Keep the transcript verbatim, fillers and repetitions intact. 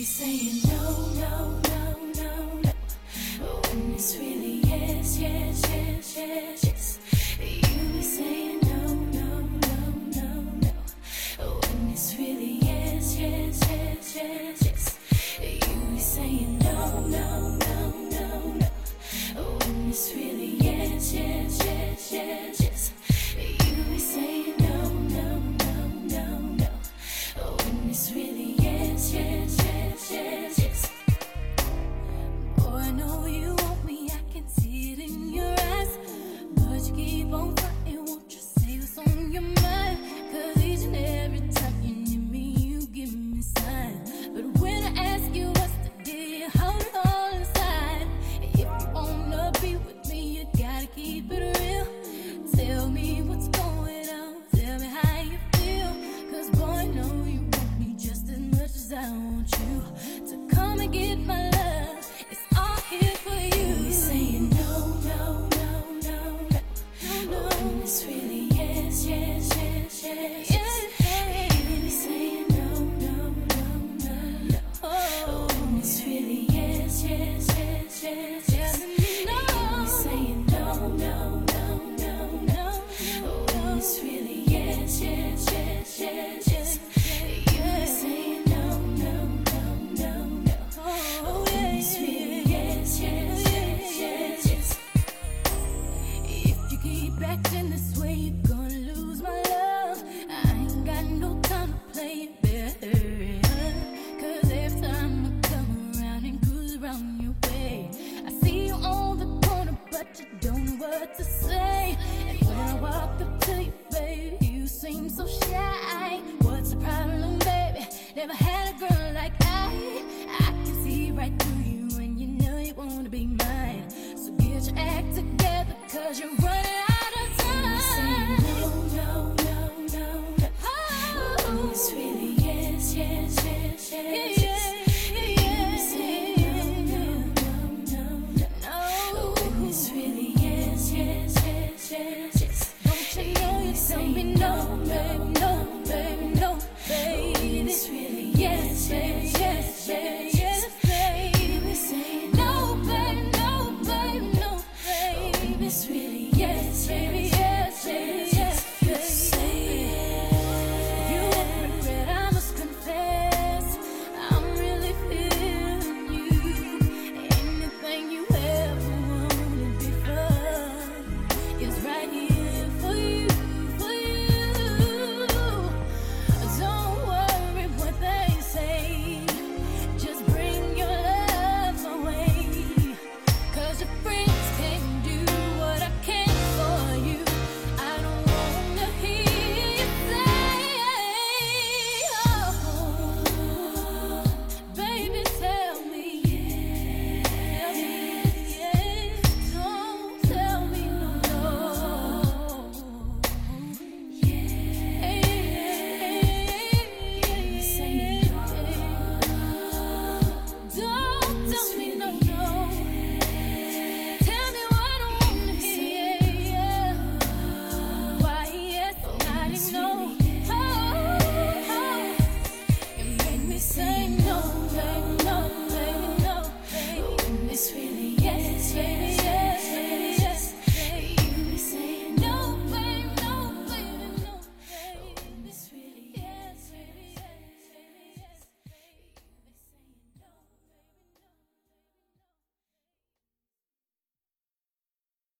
be saying no, no, no, no, no, when it's really yes, yes, yes, yes, yes. You be saying no, no, no, no, no, when it's really yes, yes, yes, yes, yes. You be saying no, no, no, no, no, when it's really yes, yes, yes, yes, yes. You be saying no, no, no, no, no, when it's really yes, yes, yes, yes, yes. Boy, I know you want me, I can see it in your eyes, but you keep on fighting, won't you say what's on your mind? Cause each and every time you need me, you give me signs. But when I ask you what's the deal, hold it all inside. If you wanna be with me, you gotta keep it real. Tell me what's going on, tell me how you feel. Cause boy, I know you want me just as much as I want you to come and get my love. It's all here for you. You saying no, no, no, no, no, no, no. When it's really yes, yes, yes, yes, yes. You be saying no, no, no, no, no. Oh, when it's really yes, yes, yes, yes, yes. You be saying no, no, no, no, no. When it's really yes, yes, yes, yes, yes. You be saying no, no, no, no, no. Oh, when it's really yes, yes, yes, yes, yes. If you keep acting this way, you're gonna lose my love. I ain't got no time to play it better. Cause every time I come around and cruise around your way, I see you on the corner, but you don't know what to say. And when I walk up to you, baby, you seem so shy. What's the problem, baby? Never had a girl like I. I can see right through you, and you know you wanna be mine. So get your act together, cause you're running out of time. You say no, no, no, no, no. Oh, it's really yes, yes, yes, yes.